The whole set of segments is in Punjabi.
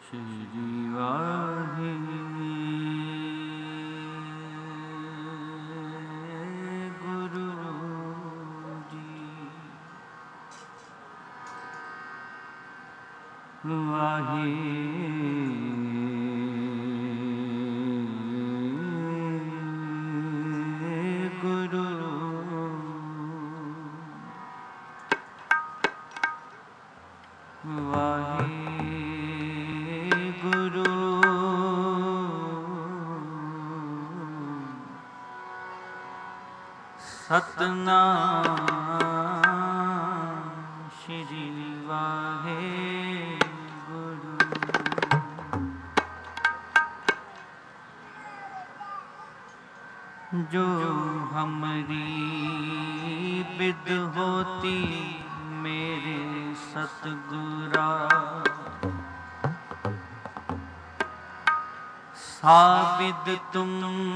श्री वाहे गुरु जी। वाहे गुरु वाहे गुरु सतनाम श्री वाहे गुरु। जो हमारी बिद होती मेरे सतगुरा, साबिद तुम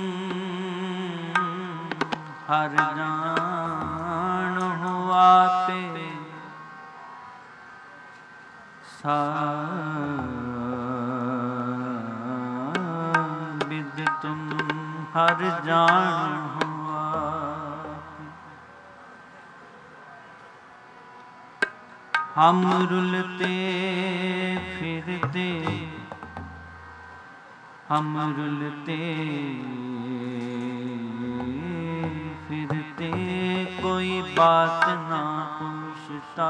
हर जान हो आपे, साबिद तुम हर जान हो आपे। हम रुलते फिरते हम रुलते फिरते कोई बात ना पूछता,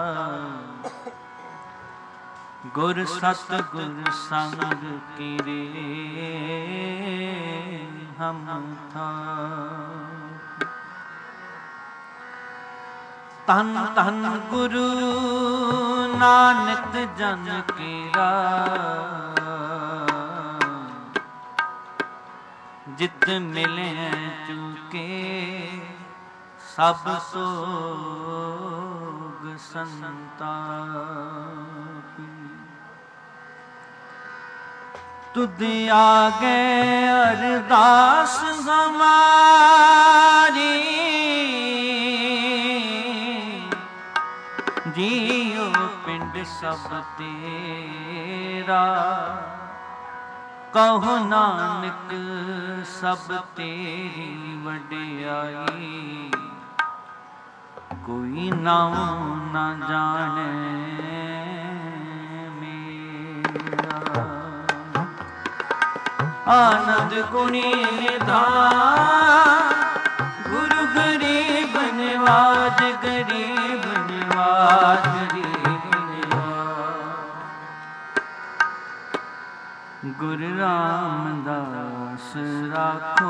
गुर सतगुर संग किरे हम था। तन तन गुरु नानक जन केरा, जित मिले चूके सब सोग संताप। तुद आगे अरदास हमारी, जियो पिंड सब तेरा। कहो नानक सब तेरी वडियाई, कोई नाम ना जाने मेरा। आनंद गुणी निधान गुरु गरीब निवाज, गरीब निवाज, गरीब निवाज। गुरु रामदास राखो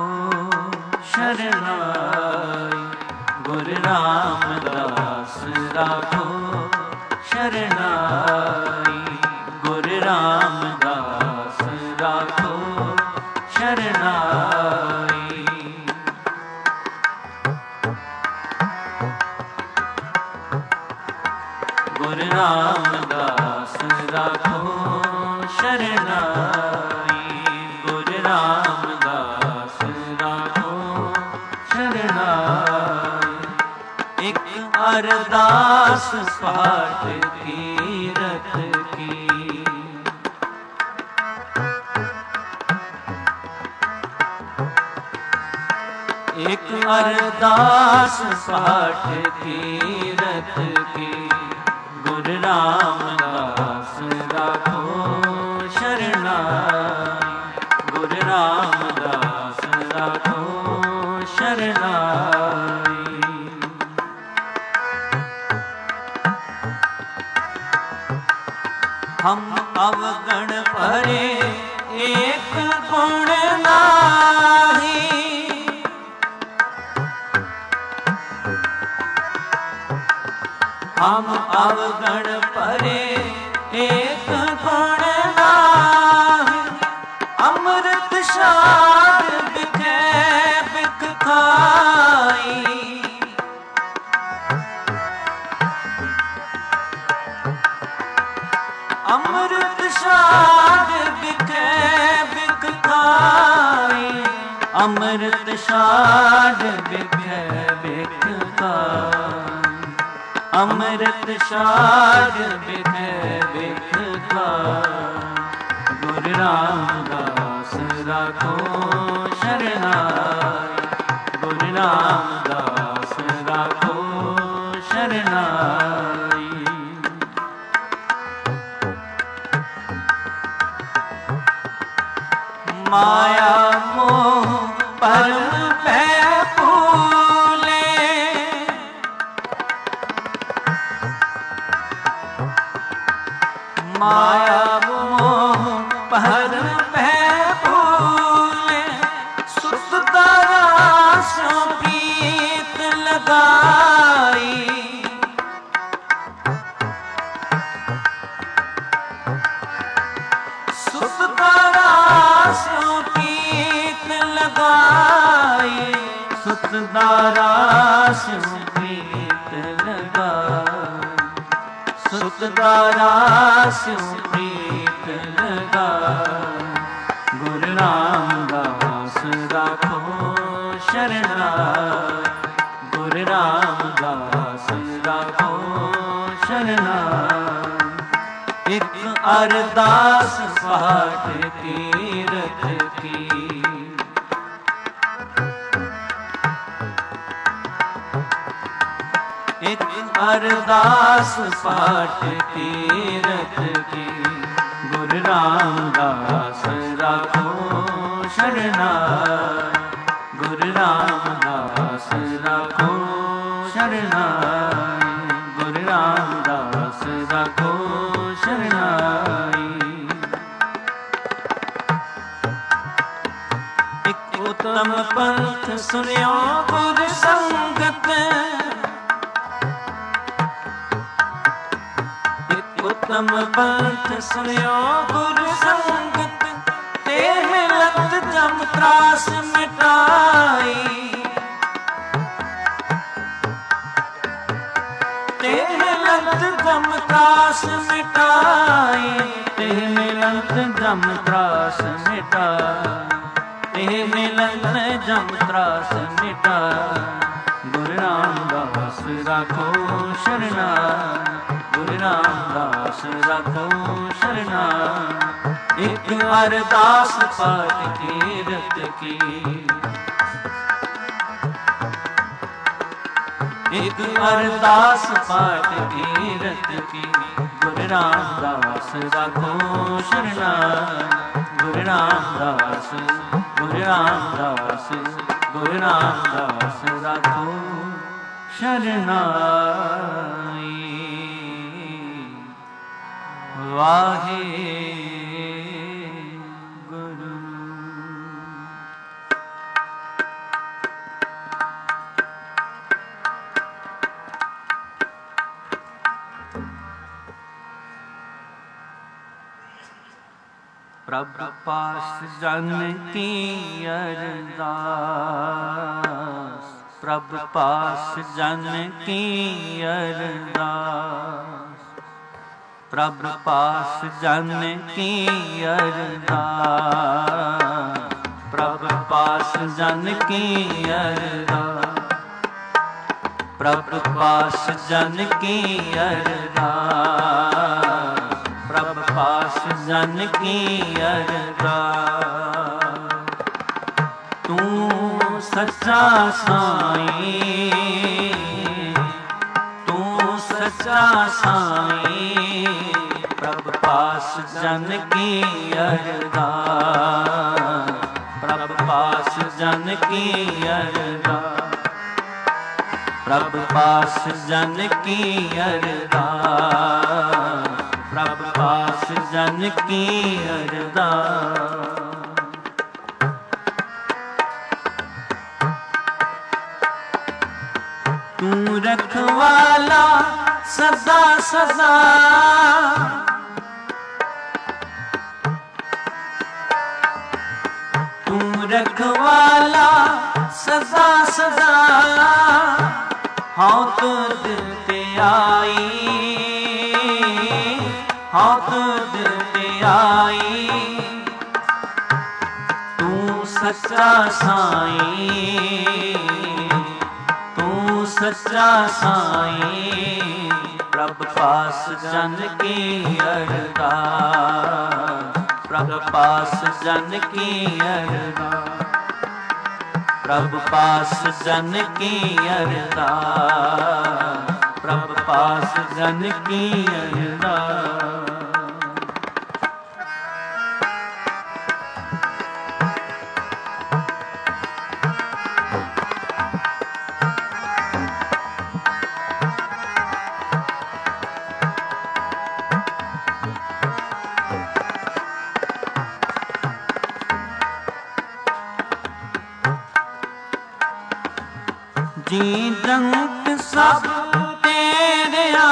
शरणाई, गुरु रामदास राखो शरणाई, गुरु रामदास राखो शरणाई। गुरु रामदास राखो शरणाई, गुरु रामदास राखो शरणाई। एक अरदास पाठ तीरथ की, एक अरदास पाठ तीरथ की। गुरु रामदास राखो शरणाई, गुरु रामदास राखो शरणाई। हम अवगण भरे एक गुण नाही, हम अवगण परे एक गुण नाही। अमृत शाद बिखे बिख खाई, अमृत शाद बिखे बिख खाई, अमृत शाद बिखे बिख खाई। अमृत शाद बिख बिख खाई, माया मोह परम भय भूले, माया मोह परम भय भूले, सुत दारास्यों प्रीत लगाई, सुत दारास्यों प्रीत लगाई, सुत दारास्यों प्रीत लगाई, सुत दारास्यों प्रीत लगाई। गुरु रामदास राखो शरणाई, गुरु रामदास राखो शरणाई। एक अरदास पाठ तीरथ की, एक अरदास पाठ तीरथ की, गुरु रामदास राखो शरणाई, गुरु रामदास राखो शरणाई, गुरु रामदास राखो शरणाई। एक उत्तम पंथ सुनियो गुरु संगत, उत्तम पंथ सुनियो गुरु संगत, ते मिलत जम त्रास मिटाई, ते मिलत जम त्रास मिटाई, ते मिलत जम त्रास मिटाई, ते मिलत जम त्रास मिटाई। गुरु रामदास राखो शरणाई, गुरु रामदास राखो शरणाई। एक अरदास पाठ तीरथ की, एक अरदास पाठ तीरथ की, गुरु रामदास राखो शरणाई, गुरु रामदास, गुरु रामदास, गुरु रामदास राखो शरणाई। वाहे गुरु। प्रभु पास जन की अरदास, प्रभु पास जन की अरदास, प्रभु पास जन की अरदास, प्रभु पास जन की अरदास, प्रभु पास जन की अरदास, प्रभु पास जन की अरदास। तू सच्चा साईं, तू सच्चा साईं, प्रभु पास जन की अरदास, प्रभु पास जन की अरदास, प्रभु पास जन की अरदास, प्रभु पास जन की अरदास। तू रखवाला सदा सदा, तू रखवाला सदा सदा, हाँ तो दिल पे आई, हाँ तो दिल पे आई। तू सच्चा साईं, तू सच्चा साईं, प्रभु पास जन की अरदास, प्रभु पास जन की अरदास, प्रभु पास जन की अरदास, प्रभु पास जन की अरदास। जी जंत सब तेरे आ,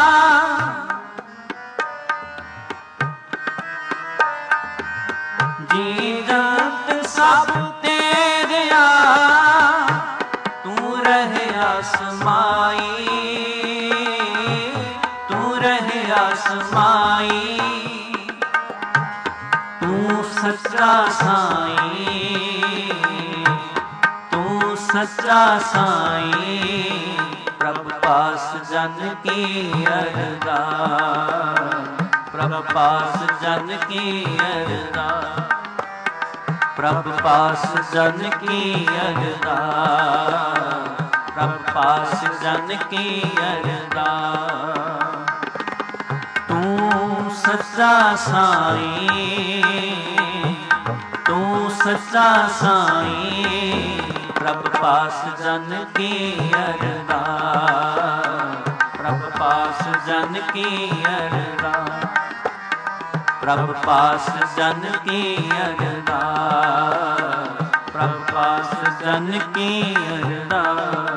जी जंत सब तेरे आ, तू रहे आसमाई, तू रहे आसमाई, तू सच्चा साईं, तू सच्चा साईं। प्रभु पास जन की अरदास, प्रभु पास जन की अरदास, प्रभु पास जन की अरदास, प्रभु पास जन की अरदास। तू सच्चा साईं, तू सच्चा साईं। प्रभु पास जन की अरदास, प्रभु पास जन की अरदास, प्रभु पास जन की अरदास, प्रभु पास जन की अरदास।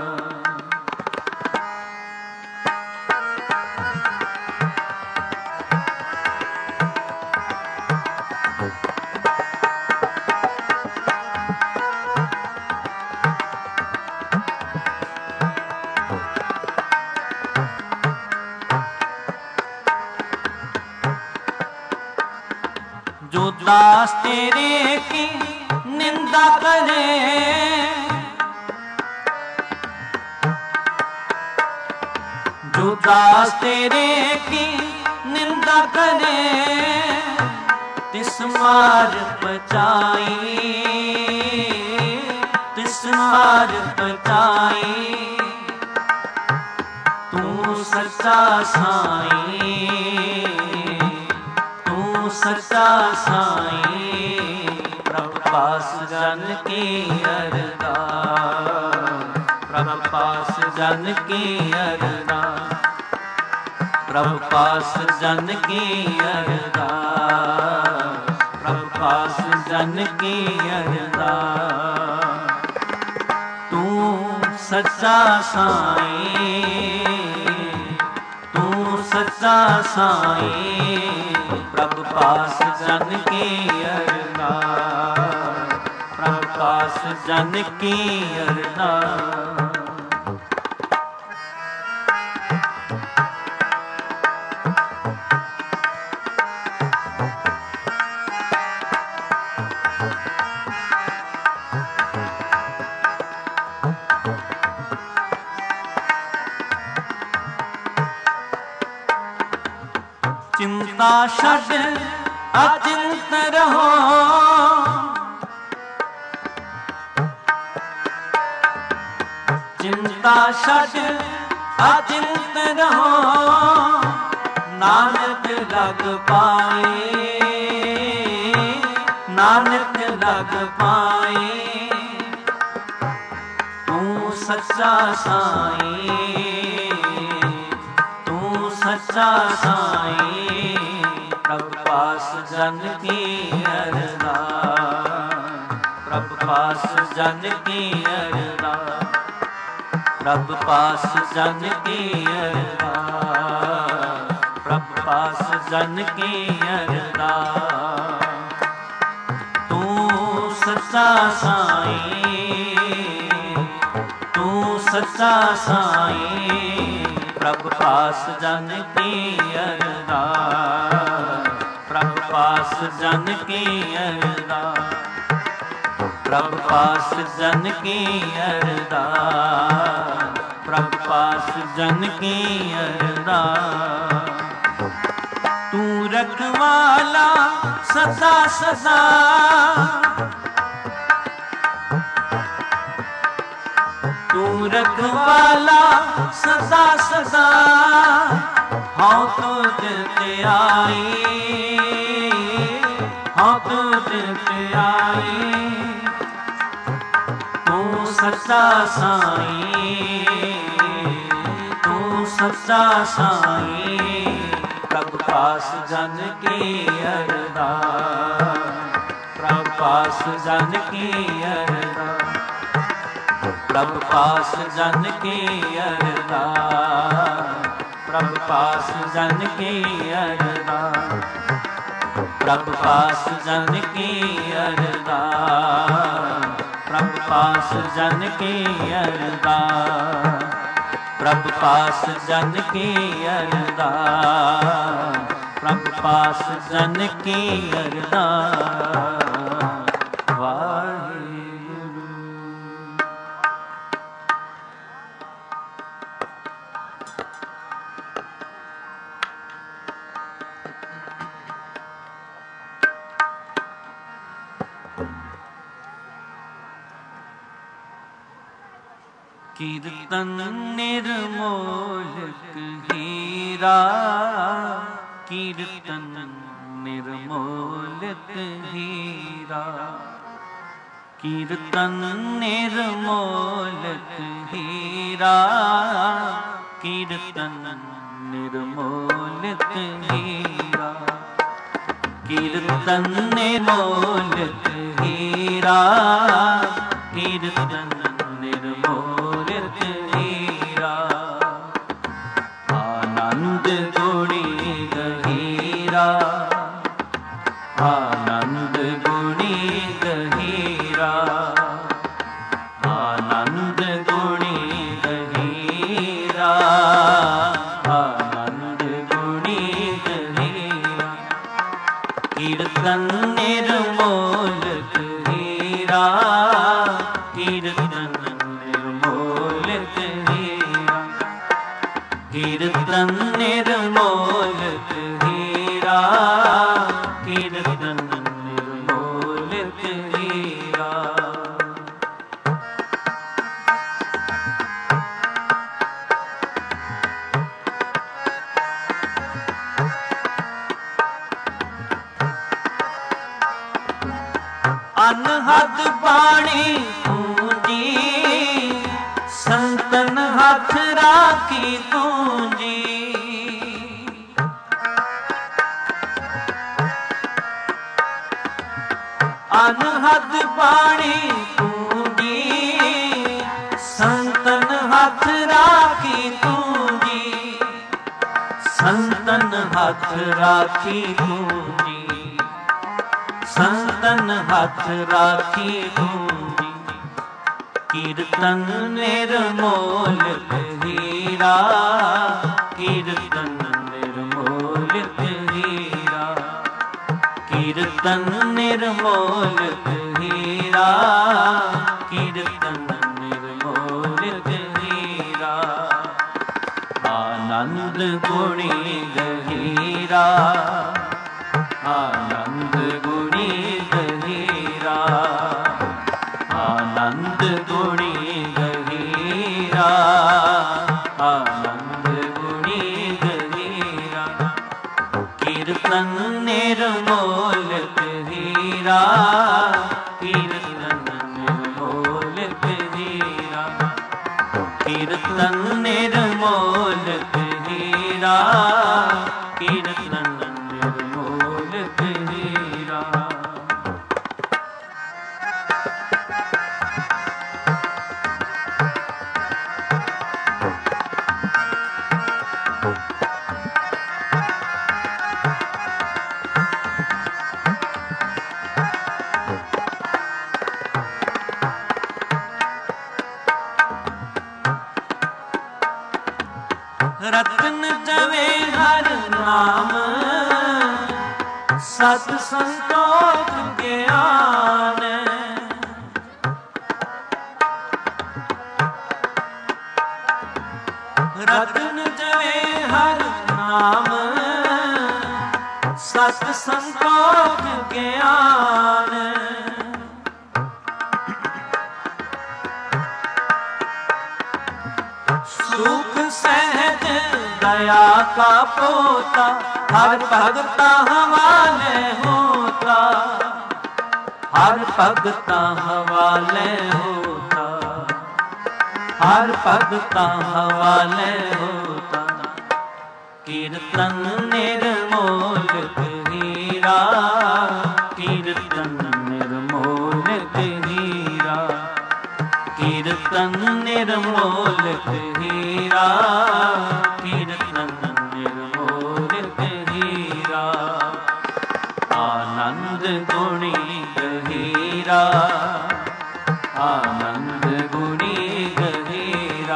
जो दास तेरे की निंदा करे, जो दास तेरे की निंदा करे, तिस मार पचाई, तिस मार पचाई। तू सच्चा साईं, तू सच्चा साईं। प्रभु पास जन की अरदास, प्रभु पास जन की अरदास, प्रभु पास जन की अरदास, प्रभु पास जन की अरदास। तू सच्चा साईं, तू सच्चा साईं। प्रभु पास जन की अरदास, प्रभु पास जन की अरदास। चिंता छड़ अचिंत रहो, चिंता छड़ अचिंत रहो। नानक लग पाए, नानक लग पाए। तू सच्चा साईं, तू सच्चा साईं। प्रभु पास जन की अरदास, प्रभु पास जन की अरदास, प्रभु पास जन की अरदास, प्रभु पास जन की अरदास। तू सच्चा साईं, तू सच्चा साईं। प्रभु पास जन की अरदास, प्रभु पास जन की अरदास, प्रभु पास जन की अरदास, प्रभु पास जन की अरदास। तू रखवाला सदा सदा, तू रखवाला सदा सदा। हाँ तुझ ते आई, हाँ तुझ ते आई। तू सच्चा साईं, तू सच्चा साईं। प्रभु पास जन की अरदास, प्रभु पास जन की अरदास, ਪ੍ਰਭ ਪਾਸ ਜਨ ਕੀ ਅਰਦਾਸ, ਪ੍ਰਭ ਪਾਸ ਜਨ ਕੀ ਅਰਦਾਸ, ਪ੍ਰਭ ਪਾਸ ਜਨ ਕੀ ਅਰਦਾਸ, ਪ੍ਰਭ ਪਾਸ ਜਨ ਕੀ ਅਰਦਾਸ, ਪ੍ਰਭ ਪਾਸ ਜਨ ਕੀ ਅਰਦਾਸ, ਪ੍ਰਭ ਪਾਸ ਜਨ ਕੀ ਅਰਦਾਸ। ਕੀਰਤਨ ਨਿਰਮੋਲਕ ਹੀਰਾ, ਕੀਰਤਨ ਨਿਰਮੋਲਕ ਹੀਰਾ, ਕੀਰਤਨ ਨਿਰਮੋਲਕ ਹੀਰਾ, ਕੀਰਤਨ ਨਿਰਮੋਲਕ ਹੀਰਾ, ਕੀਰਤਨ ਨਿਰਮੋਲਕ ਹੀਰਾ, ਕੀਰਤਨ ਨਿਰਮੋਲਕ ਹੀਰਾ, ਆਨੰਦ ਗੁਣੀ ਗਹੀਰਾ, ਆਨੰਦ ਗੁਣੀ ਗਹੀਰਾ, ਆਨੰਦ ਗੁਣੀ ਗਹੀਰਾ, ਆਨੰਦ ਗੁਣੀ ਗਹੀਰਾ, ਕੀਰਤਨ ਨਿਰਮੋਲਕ ਹੀਰਾ, ਕੀਰਤਨ ਨਿਰਮੋਲਕ ਹੀਰਾ, ਕੀਰਤਨ ਨਿਰਮੋਲਕ ਹੀਰਾ, ਕੀਰਤਨ ਨਿਰਮੋਲਕ ਹੀਰਾ। ਅਨਹਦ ਬਾਣੀ ਪੂੰਜੀ, ਸੰਤਨ ਹੱਥ ਰਾਖੀ ਪੂੰਜੀ, ਅਨਹਦ ਬਾਣੀ ਪੂੰਜੀ, ਸੰਤਨ ਹੱਥ ਰਾਖੀ ਪੂੰਜੀ, ਸੰਤਨ ਹੱਥ ਰਾਖੀ ਪੂੰਜੀ, ਸੰਤਨ ਹੱਥ ਰਾਖੀ ਪੂੰਜੀ, ਕੀਰਤਨ ਨਿਰਮੋਲਕ ਹੀਰਾ, ਕੀਰਤਨ ਨਿਰਮੋਲਕ ਹੀਰਾ, ਕੀਰਤਨ ਨਿਰਮੋਲਕ ਹੀਰਾ, ਕੀਰਤਨ ਨਿਰਮੋਲਕ ਹੀਰਾ, ਆਨੰਦ ਗੁਣੀ ਗਹੀਰਾ, ਆਨੰਦ ਗੁਣੀ ਗਹੀਰਾ, ਆਨੰਦ ਗੁਣੀ ਗਹੀਰਾ, ਆਨੰਦ ਗੁਣੀ ਗਹੀਰਾ, ਕੀਰਤਨ ਨਿਰਮੋਲਕ ਹੀਰਾ, ਕੀਰਤਨ ਨਿਰਮੋਲਕ ਹੀਰਾ, ਕੀਰਤਨ ਨਿਰਮੋਲਕ ਹੀਰਾ, ਕੀਰਤਨ ਨਿਰਮੋਲਕ ਹੀਰਾ। ਰਤਨ ਜਵੇ ਹਰ ਨਾਮ, ਸਤ ਸੰਤੋਖ ਗਿਆਨ, ਰਤਨ ਜਵੇ ਹਰ ਨਾਮ, ਸਤ ਸੰਤੋਖ ਗਿਆਨ, ਸੁਖ ਸਹਿਜ दया का पोता, हर भगता हवाले होता, हर भगता हवाले होता, हर भगता हवाले होता। कीर्तन निर्मोलक हीरा, कीर्तन निर्मोलक हीरा, कीर्तन आनंद गुणी गहीरा, आनंद गुणी गहीरा,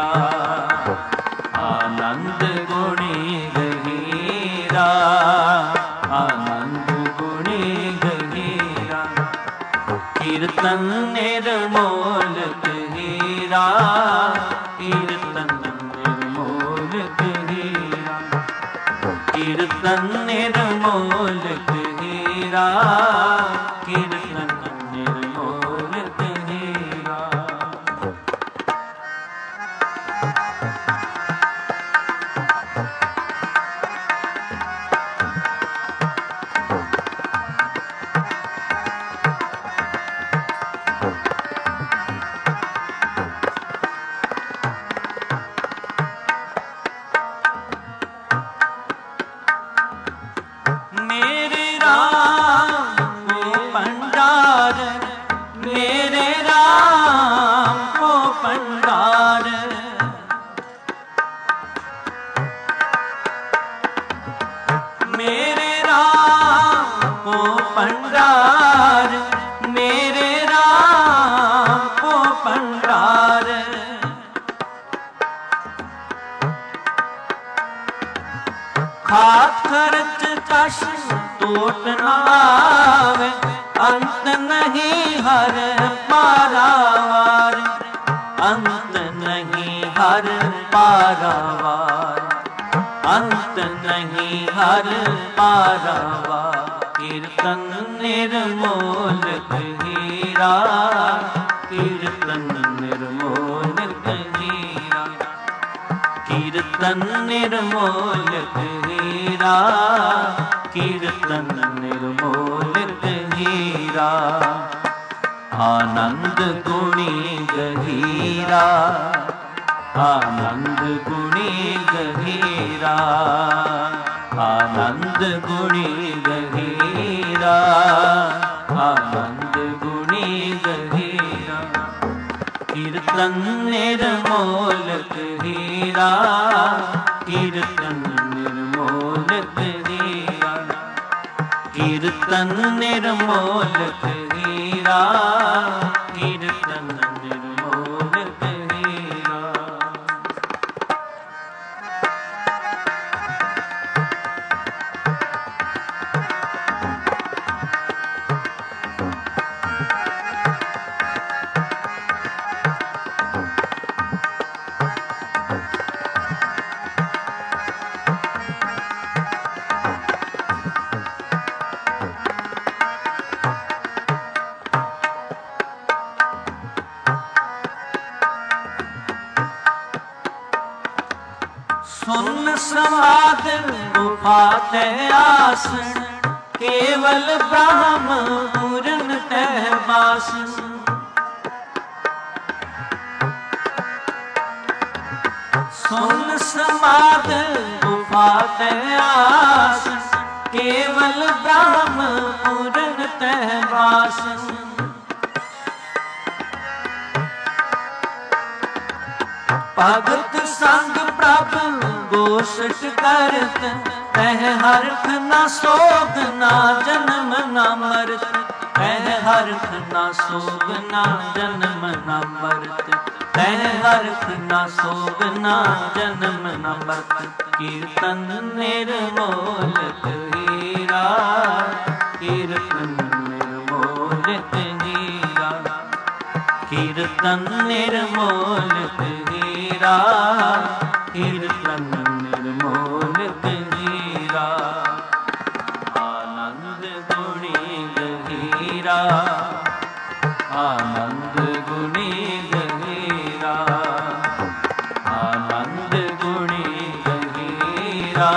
आनंद गुणी गहीरा, आनंद गुणी गहीरा। कीर्तन निर्मोल गहीरा, कीर्तन निर्मोल गहीरा, कीर्तन निर्मोल गहीरा, कीर्तन निर्मोल गहीरा। मेरे राम को भंडार, मेरे राम को भंडार, मेरे राम को भंडार, मेरे राम को भंडार। खात खर्च कश टूट न आवे, अंत नहीं हर पारावार, अंत नहीं हर पारावार, अंत नहीं हर पारावार। कीर्तन निर्मोल गहीरा, कीर्तन निर्मोल गहीरा, कीर्तन निर्मोल गहीरा, कीर्तन निर्मोल गहीरा। आनंद गुणी गहीरा, आनंद गुणी गहीरा, आनंद गुणी गहीरा, आनंद गुणी गहीरा। कीर्तन निर्मोल गहीरा, कीर्तन निर्मोल गहीरा, कीर्तन निर्मोल गहीरा, कीर्तन निर्मोल गहीरा। सुन समाध गुफा ते आसन, केवल ब्रह्म पूरन तह वासन। सुन समाध गुफा ते आसन, केवल ब्रह्म पूरन तह वासन। भगत संग प्रभ गोष्ठ करत, तह हरख न सोग न जन्म न मरत, तह हरख न सोग न जन्म न मरत, तह हरख न सोग न जन्म न मरत। कीर्तन निर्मोल गहीरा, कीर्तन निर्मोल गहीरा, कीर्तन निर्मोल गहीरा, कीर्तन निर्मोल गहीरा। आनंद गुणी गहीरा, आनंद गुणी गहीरा, आनंद गुणी गहीरा,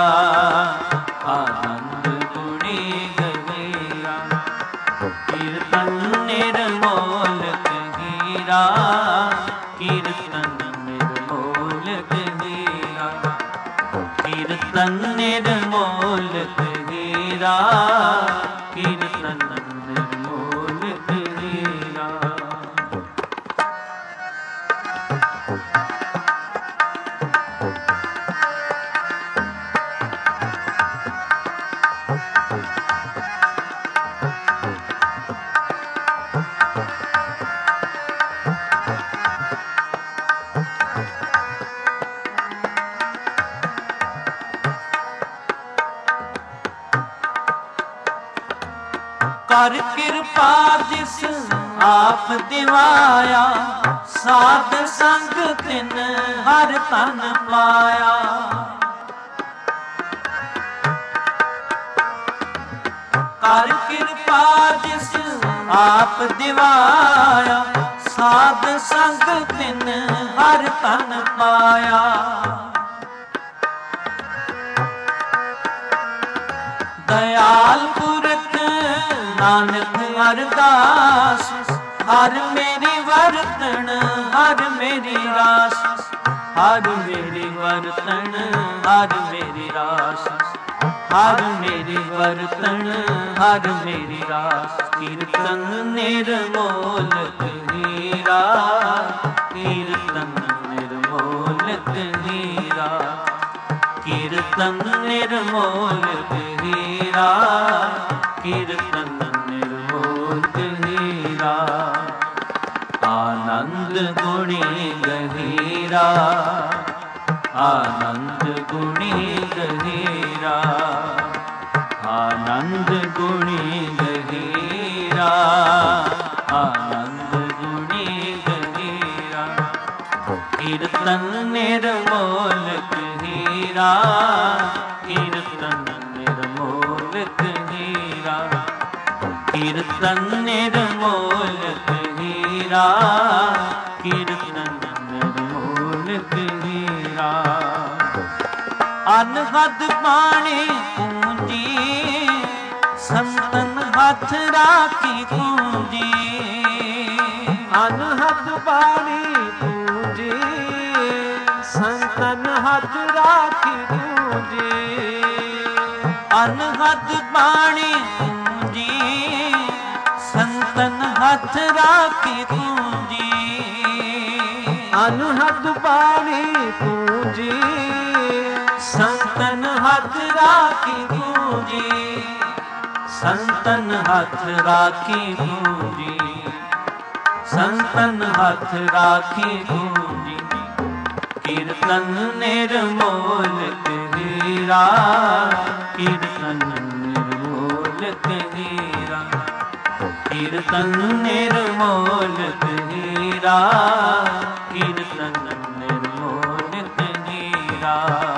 आनंद गुणी गहीरा। कीर्तन निर्मोल गहीरा, कीर्तन निर्मोल गहीरा, कीर्तन निर्मोल गहीरा, कीर्तन निर्मोल गहीरा। ਕਰ ਕਿਰਪਾ ਜਿਸ ਆਪ ਦਿਵਾਇਆ, ਸਾਧ ਸੰਗ ਤਿਨ ਹਰ ਤਨ ਪਾਇਆ। ਕਰ ਕਿਰਪਾ ਜਿਸ ਆਪ ਦਿਵਾਇਆ, ਸਾਧ ਸੰਗ ਤਿਨ ਹਰ ਤਨ ਪਾਇਆ। ਦਇਆਲ ਪੁਰਖ ਨਾਨਕ ਅਰਦਾਸ, ਹਰ ਮੇਰੀ ਵਰਤਣ ਹਰ ਮੇਰੀ ਰਾਸ। ਹਰ ਮੇਰੀ ਵਰਤਣ ਹਰ ਮੇਰੀ ਰਾਸ। ਹਰ ਮੇਰੀ ਵਰਤਣ ਹਰ ਮੇਰੀ ਰਾਸ। ਕੀਰਤਨ ਨਿਰਮੋਲਕ ਹੀਰਾ, ਕੀਰਤਨ ਨਿਰਮੋਲਕ ਹੀਰਾ। ਕੀਰਤਨ ਨਿਰਮੋਲਕ ਹੀਰਾ, ਕੀਰਤਨ ਨਿਰਮੋਲਕ ਹੀਰਾ। ਆਨੰਦ ਗੁਣੀ ਗਹੀਰਾ, ਆਨੰਦ ਗੁਣੀ ਗਹੀਰਾ। ਆਨੰਦ ਗੁਣੀ ਗਹੀਰਾ, ਆਨੰਦ ਗੁਣੀ ਗਹੀਰਾ। ਕੀਰਤਨ ਨਿਰਮੋਲਕ ਹੀਰਾ, ਕੀਰਤਨ ਨਿਰਮੋਲਕ ਹੀਰਾ। ਕੀਰਤਨ ਨਿਰਮੋਲਕ ਹੀਰਾ, ਕੀਰਤਨ ਨਿਰਮੋਲਕ ਹੀਰਾ। ਅਨਹਦ ਬਾਣੀ ਪੂੰਜੀ, ਸੰਤਨ ਹੱਥ ਰਾਖੀ ਪੂੰਜੀ। ਅਨਹਦ ਬਾਣੀ ਪੂੰਜੀ, ਸੰਤਨ ਹੱਥ ਰਾਖੀ ਪੂੰਜੀ। ਅਨਹਦ ਬਾਣੀ ਪੂੰਜੀ, ਸੰਤਨ ਹੱਥ ਰਾਖੀ ਪੂੰਜੀ। ਅਨਹਦ ਬਾਣੀ ਪੂੰਜੀ, ਸੰਤਨ ਹੱਥ ਰਾਖੀ ਪੂੰਜੀ। ਸੰਤਨ ਹੱਥ ਰਾਖੀ ਪੂੰਜੀ। ਸੰਤਨ ਹੱਥ ਰਾਖੀ ਪੂੰਜੀ। ਕੀਰਤਨ ਨਿਰਮੋਲਕ ਹੀਰਾ, ਕੀਰਤਨ ਨਿਰਮੋਲਕ ਹੀਰਾ। ਕੀਰਤਨ ਨਿਰਮੋਲਕ ਹੀਰਾ, ਕੀਰਤਨ ਨਿਰਮੋਲਕ ਹੀਰਾ।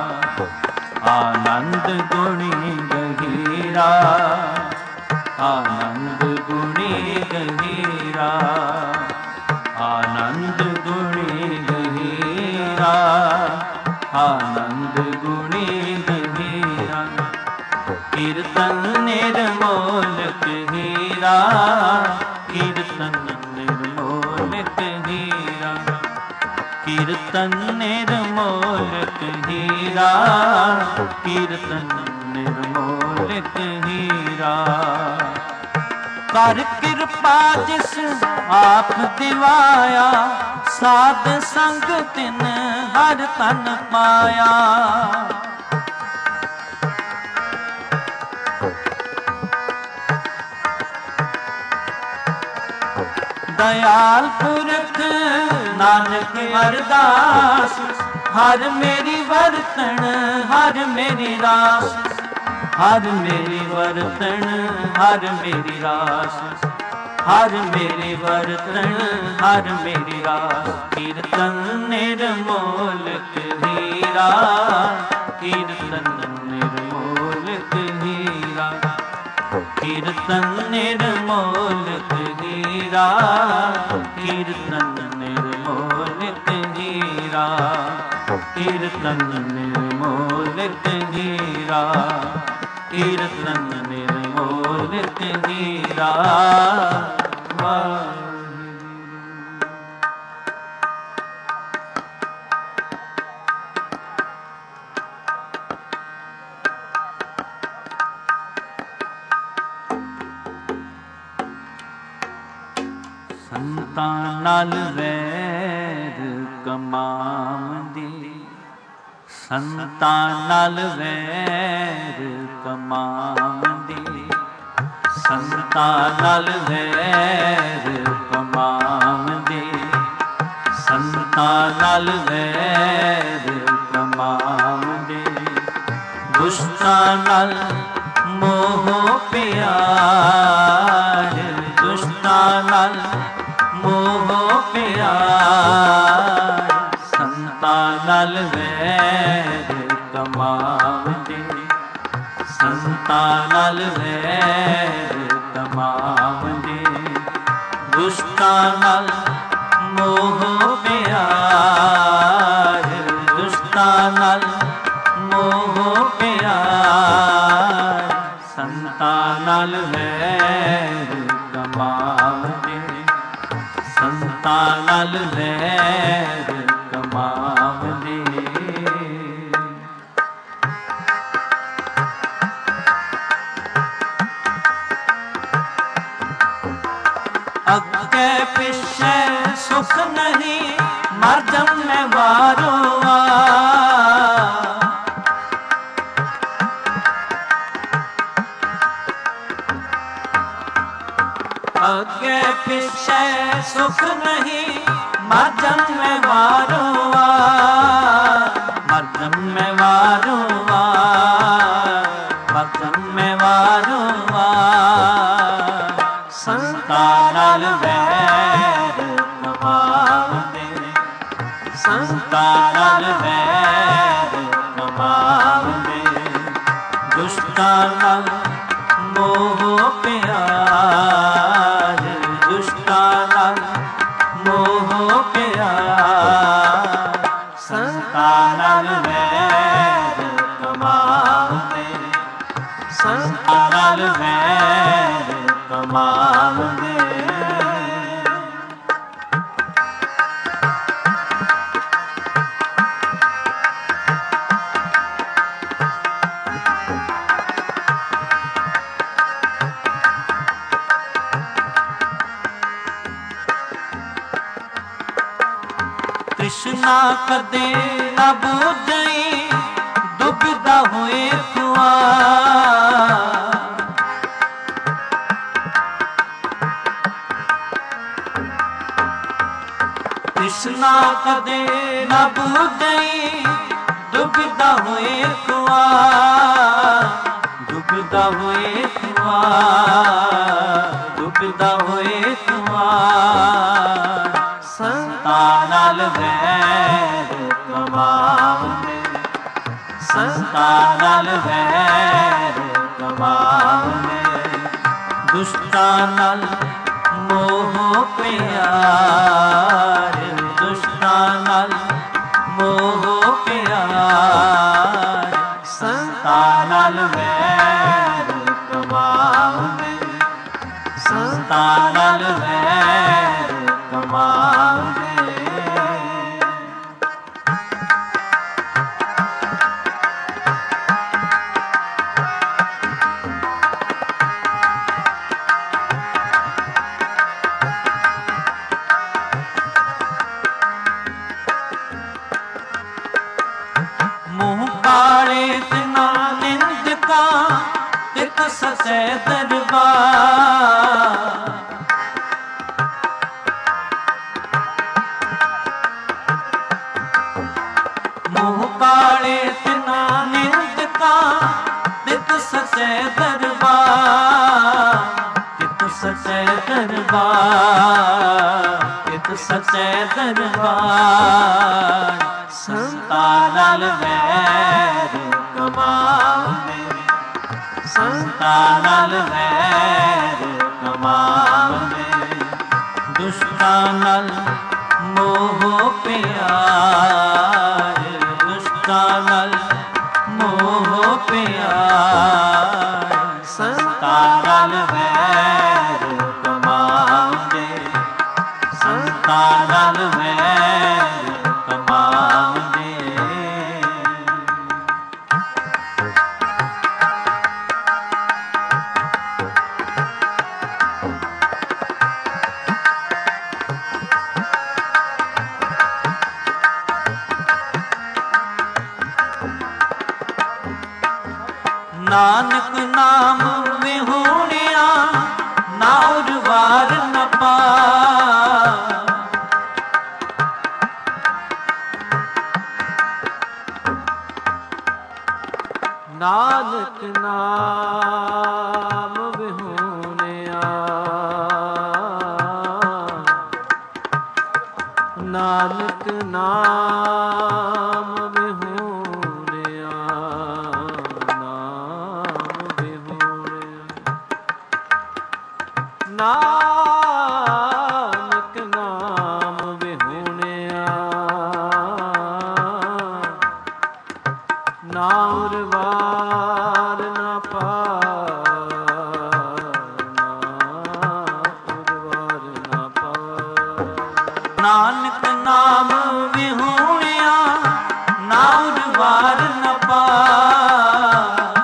ਆਨੰਦ ਗੁਣੀ ਗਹੀਰਾ, ਆਨੰਦ ਗੁਣੀ ਗਹੀਰਾ। ਆਨੰਦ ਗੁਣੀ ਗਹੀਰਾ, ਆਨੰਦ ਗੁਣੀ ਗਹੀਰਾ। ਕੀਰਤਨ ਨਿਰਮੋਲਕ ਹੀਰਾ, ਕੀਰਤਨ ਨਿਰਮੋਲਕ ਹੀਰਾ। ਕੀਰਤਨ ਨਿਰਮੋਲਕ ਹੀਰਾ, ਕੀਰਤਨ ਨਿਰਮੋਲਕ ਹੀਰਾ। ਕਰ ਕਿਰਪਾ ਜਿਸ ਆਪ ਦਿਵਾਇਆ, ਸਾਧ ਸੰਗ ਤਿਨ ਹਰ ਤਨ ਪਾਇਆ। ਦਇਆਲ ਪੁਰਖ ਨਾਨਕ ਅਰਦਾਸ, ਹਰ ਮੇਰੀ ਵਰਤਣ ਹਰ ਮੇਰੀ ਰਾਸ। ਹਰ ਮੇਰੀ ਵਰਤਣ ਹਰ ਮੇਰੀ ਰਾਸ। ਹਰ ਮੇਰੀ ਵਰਤਣ ਹਰ ਮੇਰੀ ਰਾਸ। ਕੀਰਤਨ ਨਿਰਮੋਲਕ ਹੀਰਾ, ਕੀਰਤਨ ਨਿਰਮੋਲਕ ਹੀਰਾ। ਕੀਰਤਨ ਨਿਰਮੋਲਕ ਹੀਰਾ, ਕੀਰਤਨ ਨਿਰਮੋਲਕ ਹੀਰਾ। ਕੀਰਤਨ ਨਿਰਮੋਲਕ ਹੀਰਾ, ਕੀਰਤਨ ਨਿਰਮੋਲਕ ਹੀਰਾ। ਸੰਤਾਂ ਨਾਲ ਵੈਰ ਕਮਾਉਂਦੀ, ਸੰਤਾਂ ਨਾਲ ਵੈਰ ਕਮਾਉਂਦੀ। ਸੰਤਾਂ ਨਾਲ ਵੈਰ ਕਮਾਉਂਦੀ। ਸੰਤਾਂ ਨਾਲ ਵੈਰ ਕਮਾਉਂਦੀ। ਦੁਸ਼ਟਾਂ ਨਾਲ ਮੋਹ ਪਿਆਰ। ਨਾਲ ਮੋਹ ਪਿਆਰ, ਸੰਤਾਂ ਨਾਲ ਵੈਰ ਕਮਾਵਦੇ, ਸੰਤਾਂ ਨਾਲ ਵੈਰ ਕਮਾਵਦੇ, ਦੁਸ਼ਟਾਂ ਨਾਲ ਮੋਹ ਪਿਆਰ, ਦੁਸ਼ਟਾਂ ਨਾਲ ਮੋਹ ਪਿਆਰ, ਸੰਤਾਂ ਨਾਲ ਵੈਰ ਕਮਾਵਦੇ, ਸੰਤਾਂ ਨਾਲ ਵੈਰ ਕਮਾਵਦੇ। ਅੱਗੇ ਪਿੱਛੇ ਸੁਖ ਨਹੀਂ, ਮਰ ਜੰਮੇ ਵਾਰੋ ਅੱਗੇ ਪਿੱਛੇ ਸੁਖ ਨਹੀਂ, ਮਰ ਜੰਮੇ ਵਾਰੋ ਮਰ ਜੰਮੇ ਵਾਰੋ ਮਰ ਜੰਮੇ ਵਾਰੋ ਸੰਤਾਂ ਨਾਲ ਵੈਰ ਕਮਾਵਦੇ, ਸੰਤਾਂ ਨਾਲ ਵੈਰ ਕਮਾਵਦੇ, ਦੁਸ਼ਟਾਂ ਨਾਲ ਮੋਹ ਪਿਆਰ, ਦੁਸ਼ਟਾਂ ਨਾਲ ਮੋਹ ਪਿਆਰ, ਸੰਤਾਂ ਨਾਲ ਵੈਰ ਕਮਾਵਦੇ, ਸੰਤਾਂ ਨਾਲ ਵੈਰ ਕਮਾਵਦੇ। ਤ੍ਰਿਸ਼ਨਾ ਕਦੇ ਨਾ ਬੁਝਈ, ਡੁੱਬਦਾ ਹੋਏ ਖੁਆਰ, ਤ੍ਰਿਸ਼ਨਾ ਕਦੇ ਨਾ ਬੁਝਈ, ਡੁੱਬਦਾ ਹੋਏ ਖੁਆਰ, ਡੁੱਬਦਾ ਹੋਏ ਖੁਆਰ, ਡੁੱਬਦਾ ਹੋਏ ਖੁਆਰ, ਸੰਤਾਂ ਨਾਲ ਵੈਰ ਕਮਾਵਦੇ, ਸੰਤਾਂ ਨਾਲ ਵੈਰ ਕਮਾਵਦੇ, ਦੁਸ਼ਟਾਂ ਨਾਲ ਮੋਹ ਪਿਆਰ, ਦੁਸ਼ਟਾਂ ਨਾਲ ਮੋਹ ਪਿਆਰ, ਸੰਤਾਂ ਨਾਲ ਵੈਰ ਕਮਾਵਦੇ, ਸੰਤਾਂ ਨਾਲ ਵੈਰ ਕਮਾਵਦੇ। ਮੂੰਹ ਕਾਲੇ ਤਿਨਾ ਨਿੰਦਕਾਂ, ਤਿਤ ਸਚੇ ਦਰਬਾਰ, ਮੂੰਹ ਕਾਲੇ ਤਿਨਾ ਨਿੰਦਕਾਂ, ਤਿਤ ਸਚੇ ਦਰਬਾਰ, ਤਿਤ ਸਚੇ ਦਰਬਾਰ, ਤਿਤ ਸਚੇ ਦਰਬਾਰ, ਸੰਤਾਂ ਨਾਲ ਵੈਰ ਕਮਾਵਦੇ, ਸੰਤਾਂ ਨਾਲ ਵੈਰ ਕਮਾਵਦੇ, ਦੁਸ਼ਟਾਂ ਨਾਲ ਮੋਹ ਪਿਆਰ, ਦੁਸ਼ਟਾਂ ਨਾਲ ਮੋਹ ਪਿਆਰ, ਸੰਤਾਂ ਨਾਲ ਵੈਰ ਕਮਾਵਦੇ, ਸੰਤਾਂ ਨਾਲ ਵੈਰ ਕਮਾਵਦੇ। ਨਾਨਕ ਨਾਮ ਵਿਹੂਣਿਆ, ਨਾ ਉਰਵਾਰ ਨ ਪਾ, ਨਾਮ ਵਿਹੂਣਿਆ, ਨਾਮ ਵਿਹੂਣਿਆ, ਨਾਨਕ ਨਾਮ ਵਿਹੂਣਿਆ, ਨਾ ਉਰਵਾਰ ਨਾ ਨਾਨਕ ਨਾਮ ਵਿਹੂਣਿਆ, ਨਾ ਉਰਵਾਰ ਨ ਪਾਰ।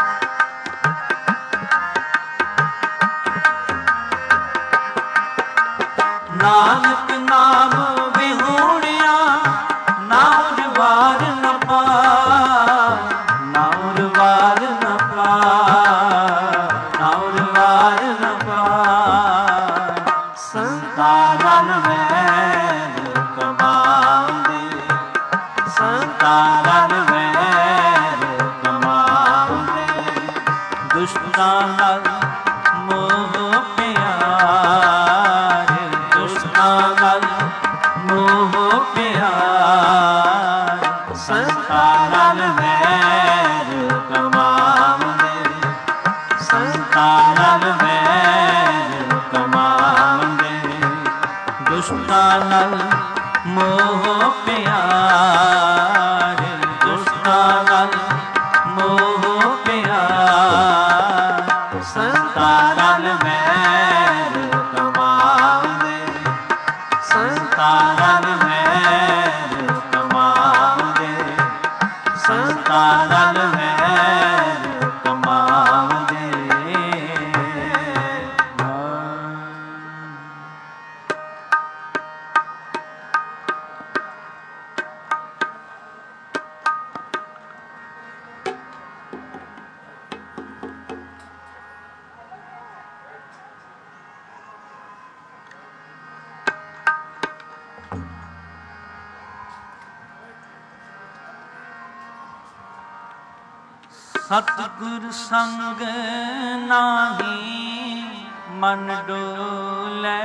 ਨਾਨਕ ਨਾਮ ਵਿਹੂਣਿਆ, ਨਾ ਉਰਵਾਰ ਨ ਪਾਰ, ਨਾ ਉਰਵਾਰ ਨ ਪਾਰ, ਨਾ ਉਰਵਾਰ ਨ ਪਾਰ। ਸੰਤਾਂ ਨਾਲ ਵੈਰ ਕਮਾਉਂਦੇ, ਸੰਤਾਂ ਨਾਲ ਵੈਰ ਕਮਾਉਂਦੇ, ਦੁਸ਼ਟਾਂ ਨਾਲ ਮੋਹ ਪਿਆਰ, ਦੁਸ਼ਟਾਂ ਨਾਲ ਮੋਹ ਪਿਆਰ। ਸੰਤਾਂ ਨਾਲ ਵੈਰ ਕਮਾਉਂਦੇ, ਸੰਤਾਂ ਨਾਲ ਵੈਰ ਕਮਾਉਂਦੇ, ਦੁਸ਼ਟਾਂ ਨਾਲ ਮੋਹ ਪਿਆਰ, ਦੁਸ਼ਟਾਂ ਨਾਲ ਮੋਹ ਪਿਆਰ। ਸੰਤਾਂ ਨਾਲ ਵੈਰ ਕਮਾਉਂਦੇ, ਸੰਤਾਂ ਨਾਲ ਵੈਰ ਕਮਾਉਂਦੇ, ਸੰਤਾਂ ਨਾਲ ਵੈਰ ਕਮਾਉਂਦੇ। ਸਤਿਗੁਰ ਸੰਗ ਨਾਹੀ ਮਨ ਡੋਲੇ,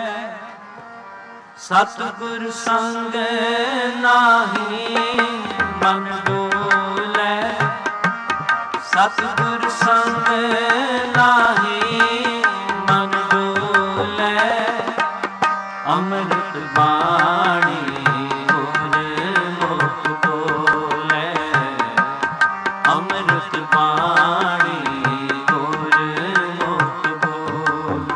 ਸਤਿਗੁਰ ਸੰਗ ਨਾਹੀ ਮਨ ਡੋਲੇ, ਸਤਿਗੁਰ ਸੰਗ ਨਾਹੀ ਮਨ ਡੋਲੇ। ਅੰਮ੍ਰਿਤ ਬਾਣੀ ਗੁਰ ਮੁਖ ਬੋਲੇ, ਅੰਮ੍ਰਿਤ ਬਾਣੀ ਗੁਰ ਮੁਖ ਬੋਲੇ।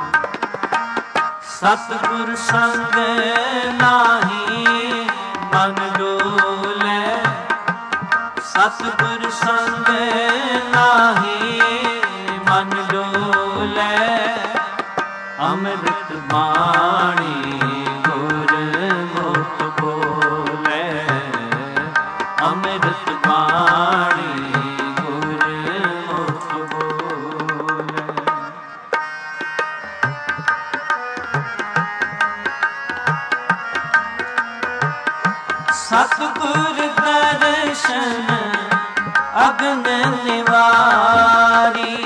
ਸਤਿਗੁਰ ਸੰਗ ਨਾਹੀ ਮਨ ਡੋਲੇ, ਸਤਿਗੁਰ ਸੰਗ ਨਾਹੀ ਮਨ ਡੋਲੇ। ਅੰਮ੍ਰਿਤ ਬਾਣੀ ਗੁਰ ਮੁਖ ਬੋਲੇ, ਅੰਮ੍ਰਿਤ ਬਾਣੀ ਗੁਰ ਮੁਖ ਬੋਲੇ। ਸਤਿਗੁਰ ਦਰਸ਼ਨ ਅਗਨ ਨਿਵਾਰੀ,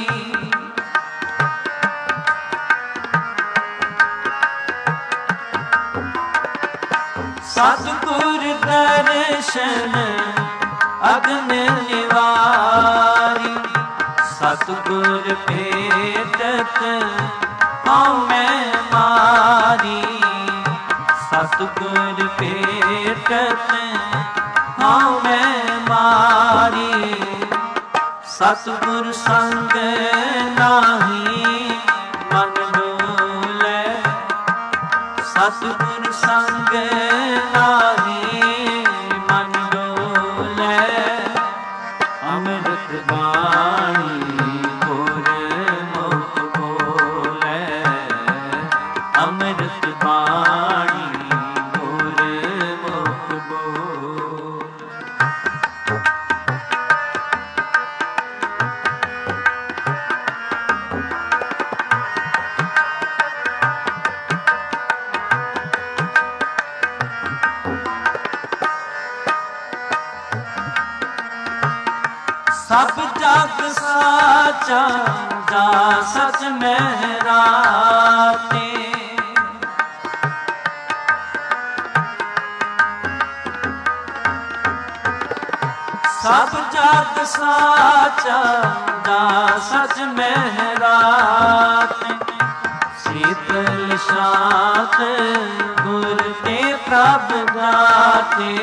ਸਤਿਗੁਰ ਦਰਸ਼ਨ ਅਗਨ ਨਿਵਾਰੀ। ਸਤਿਗੁਰ ਭੇਟਤ ਹਉਮੈ ਮਾਰੀ, ਸਤਿਗੁਰ ਭੇਟਤ ਹਉਮੈ ਮਾਰੀ। ਸਤਿਗੁਰ ਸੰਗ ਨਾਹੀ ਮਨ ਡੋਲੇ, ਸਤਿਗੁਰ ਸੰਗ ਨਾਹੀ ਮਨ ਡੋਲੇ। ਅੰਮ੍ਰਿਤ ਬਾਣੀ ਗੁਰ ਮੁਖ ਬੋਲੇ, ਅੰਮ੍ਰਿਤ ਬਾਣੀ ਗੁਰ ਮੁਖ ਬੋਲੇ। ਸਭ ਜਗ ਸਾਚਾ ਜਾ ਸਚ ਮਹਿਰਾਤੇ, ਸਾਧ ਸਾਚਾ ਦਾ ਸਚ ਮਹਿਰਾਤ ਸੀਤਲ ਸ਼ਾਂਤ ਗੁਰ ਤੇ ਪ੍ਰਭ ਗਾਤੇ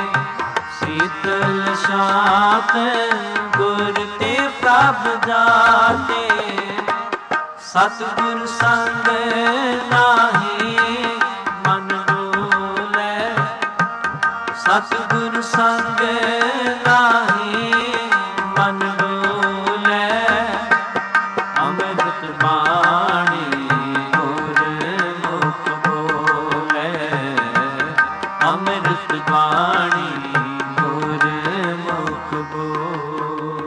ਸੀਤਲ ਸ਼ਾਂਤ ਗੁਰ ਤੇ ਪ੍ਰਭ ਗਾਤੇ ਸਤਿਗੁਰ ਸੰਗ ਨਾਹੀ ਮਨ ਡੋਲੇ ਸਤਿਗੁਰ ਸੰਗ ਨਾਹੀ ਮਨ ਡੋਲੇ ਅੰਮ੍ਰਿਤ ਬਾਣੀ ਗੁਰ ਮੁਖ ਬੋਲੇ ਅੰਮ੍ਰਿਤ ਬਾਣੀ ਗੁਰ ਮੁਖ ਬੋਲੇ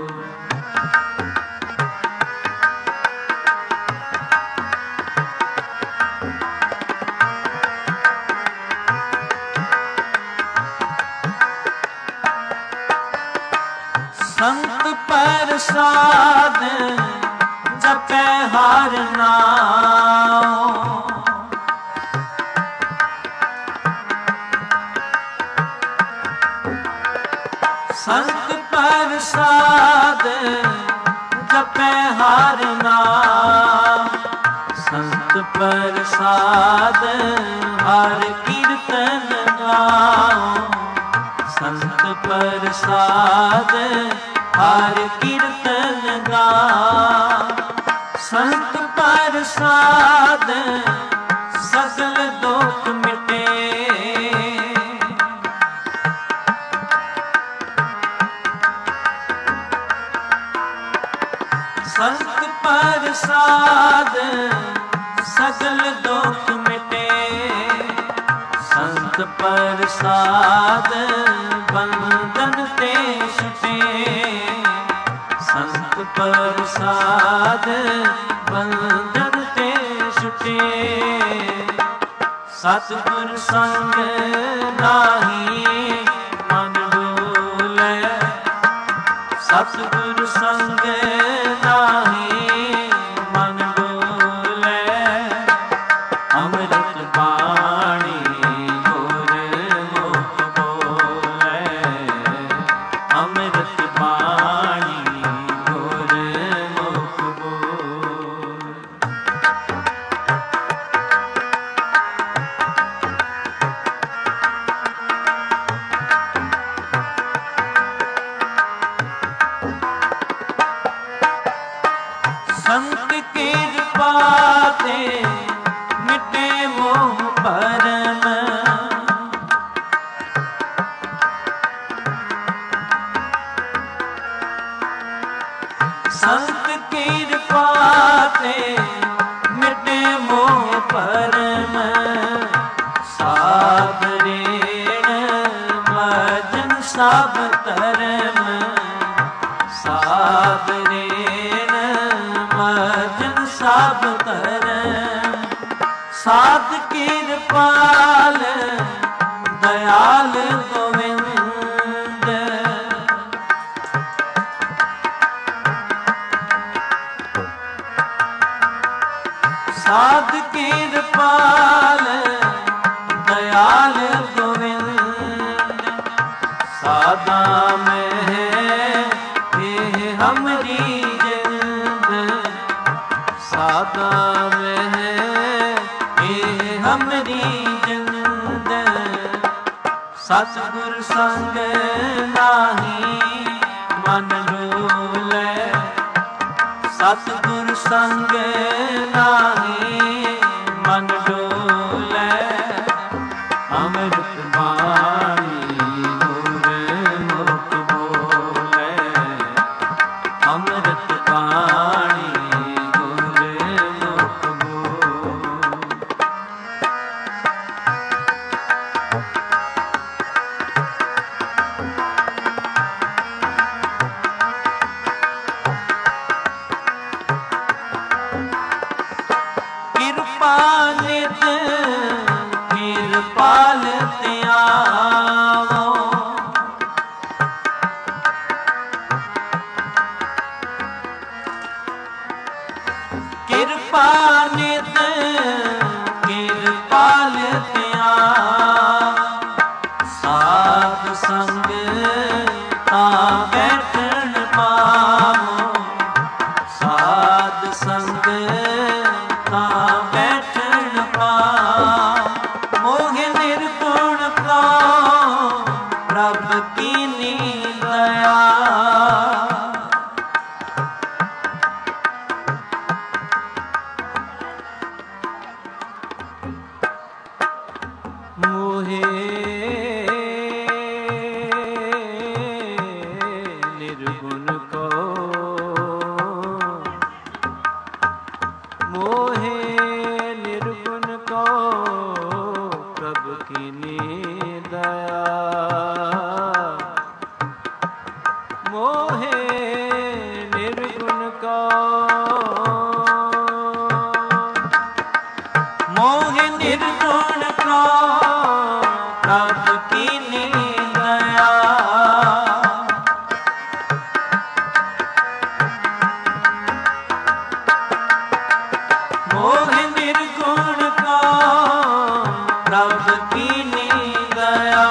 ਸੰਤ ਪ੍ਰਸਾਦ ਜਪੈ ਹਰਿ ਨਾਮ ਸੰਤ ਪ੍ਰਸਾਦ ਜਪੈ ਹਰਿ ਨਾਮ ਸੰਤ ਪ੍ਰਸਾਦ ਹਰਿ ਕੀਰਤਨ ਗਾਓ ਸੰਤ ਪ੍ਰਸਾਦ ਹਰਿ ਕੀਰਤਨ ਗਾਓ ਸੰਤ ਪ੍ਰਸਾਦ ਸਗਲ ਦੁਖ ਮਿਟੇ ਸੰਤ ਪ੍ਰਸਾਦ ਸਗਲ ਦੁਖ ਮਿਟੇ ਸੰਤ ਪ੍ਰਸਾਦ ਬੰਧਨ ਤੇ ਛੁਟੇ ਸੰਤ ਪ੍ਰਸਾਦ ਬੰਧਨ ਤੇ ਛੁਟੇ ਸਤਿਗੁਰ ਸੰਗ ਨਾਹੀ ਮਨ ਡੋਲੇ ਸਤਿਗੁਰ ਸੰਗ ਨਾਹੀ ਮਨ ਡੋਲੇ ਅੰਮ੍ਰਿਤ ਬਾਣੀ ਗੁਰ ਮੁਖ ਬੋਲੇ ਅੰਮ੍ਰਿਤ ਬਾਣੀ ਗੁਰ ਮੁਖ ਬੋਲੇ ਸੰਤ ਕਿਰਪਾ ਤੇ ਮਿਟੇ ਮੋਹ ਭਰਮ ਸੰਤ ਕਿਰਪਾ ਤੇ ਮਿਟੇ ਮੋਹ ਭਰਮ ਸਾਧ ਰੇਣ ਮਜਨ ਸਭ ਧਰਮ ਸਾਧ ਰੇਣ ਮਜਨ ਸਭ ਧਰਮ ਸਾਧ ਕਿਰਪਾਲ ਦਇਆਲ ਗੋਵਿੰਦ ਸਾਧ ਕਿਰਪਾਲ ਦਇਆਲ ਗੋਵਿੰਦ ਸਾਦਾ ਮੈਂ ਇਹ ਹਮਰੀ ਜਿੰਦ ਸਾਦਾ ਮੈਂ ਇਹ ਹਮਰੀ ਜਿੰਦ ਸਤਿਗੁਰ ਸੰਗ ਨਾਹੀ ਮਨ ਡੋਲੇ ਸਤਿਗੁਰ ਸੰਗ ਨਾਹੀ ਮਨ ਡੋਲੇ ਅੰਮ੍ਰਿਤ ਬਾਣੀ ਗੁਰ ਮੁਖ ਬੋਲੇ ਅੰਮ੍ਰਿਤ ਬਾਣੀ ਗੁਰ ਮੁਖ ਬੋਲੇ ਕਿਰਪਾ ਨਿਤ ਕਿਰਪਾਲ ਧਿਆਵੋ ਕਿਰਪਾ ਨਿਤ ਕਿਰਪਾਲ ਧਿਆਵੋ ਸਾਧ ਸੰਗ ਤਾਂ ਬੈਠ ਮੋਹੇ ਨਿਰਗੁਣ ਕੋ ਪ੍ਰਭ ਕੀਨੀ ਦਇਆ। ਮੋਹੇ ਨਿਰਗੁਣ ਕੋ ਮੋਹਿ ਨਿਰਗੁਣ ਕੋ ਪ੍ਰਭ ਕੀਨੀ ਦਇਆ। ਮੋਹਿ ਨਿਰਗੁਣ ਕੋ ਪ੍ਰਭ ਕੀਨੀ ਦਇਆ।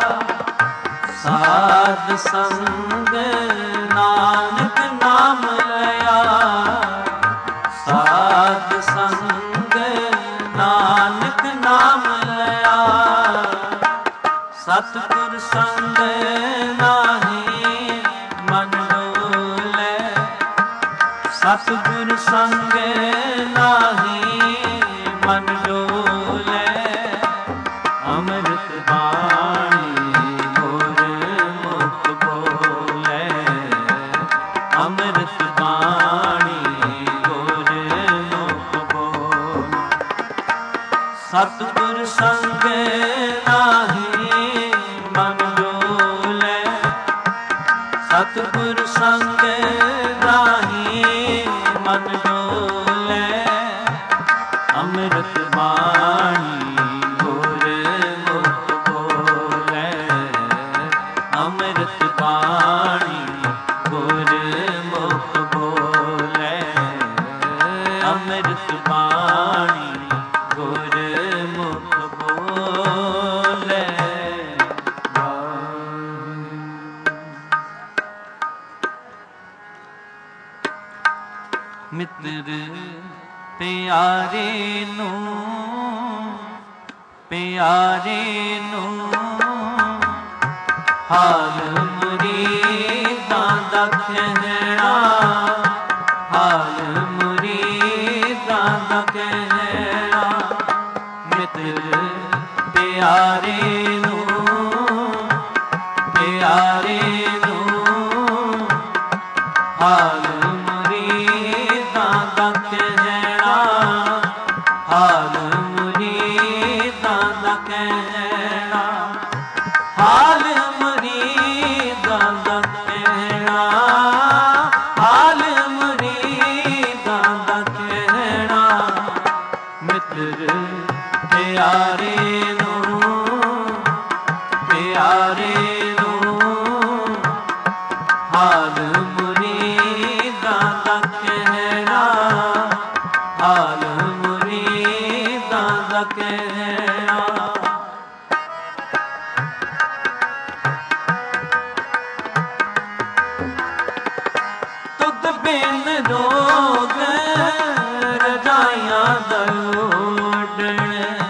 ਸਾਧ ਸੰਗ ਨਾਨਕ ਨਾਮ ਲਿਆ। ਸਾਧ ਸੰਗ ਨਾਨਕ ਨਾਮ ਲਿਆ। ਸਤਿਗੁਰ ਸੰਗ ਨਾਹੀ ਮਨ ਡੋਲੇ। ਸਤਿਗੁਰ ਸੰਗ ਨਾਹੀ ਮਨ ਡੋਲੇ। ਅੰਮ੍ਰਿਤ ਬਾਣੀ ਗੁਰਮੁਖ ਬੋਲੇ। ਅੰਮ੍ਰਿਤ ਬਾਣੀ ਗੁਰਮੁਖ ਬੋਲੇ। ਸਤਿਗੁਰ ਸੰਗ ਨਾਹੀ ਮਨ ਡੋਲੇ। ਸਤਿਗੁਰ ਸੰਗ ਨਾਹੀ ਮਨ ਡੋਲੇ। ਅੰਮ੍ਰਿਤ ਬਾਣੀ ਗੁਰਮੁਖ ਬੋਲੇ। ਅੰਮ੍ਰਿਤ ਬਾਣੀ ਗੁਰਮੁਖ ਬੋਲੇ। ਅੰਮ੍ਰਿਤ ਬਾਣੀ ਗੁਰਮੁਖ ਬੋਲੇ। ਮਿੱਤਰ ਪਿਆਰੇ ਨੂੰ ਪਿਆਰੇ ਨੂੰ ਹਾਲ ਮੁਰੀਦਾਂ ਦਾ ਕਹਿਣਾ। ਹਾਲ ਮੁਰੀਦਾਂ ਦਾ ਕਹਿਣਾ। ਮਿੱਤਰ ਪਿਆਰੇ ਨੂੰ ਪਿਆਰੇ ਨੂੰ ਹਾਲ ਮੁਰੀਦਾਂ ਦਾ ਕਹਿਣਾ। ਹਾਲ ਮੁਰੀਦਾਂ ਦਾ ਕਹਿਣਾ। ਹਾਲ ਮੁਰੀਦਾਂ ਦਾ ਕਹਿਣਾ। ਹਾਲ ਮੁਰੀਦਾਂ ਦਾ ਕਹਿਣਾ। ਮਿੱਤਰ ਪਿਆਰੇ ਨੂੰ ਪਿਆਰੇ ਨੂੰ ਹਾਲ ਮੁਰੀਦਾਂ ਦਾ ਕਹਿਣਾ। ਹਾਲ ਮੁਰੀਦਾਂ ਦਾ ਕਹਿਣਾ। ਤੁਧ ਬਿਨ ਰੋਗ ਰਜਾਈਆਂ ਦਾ ਓਡਣ।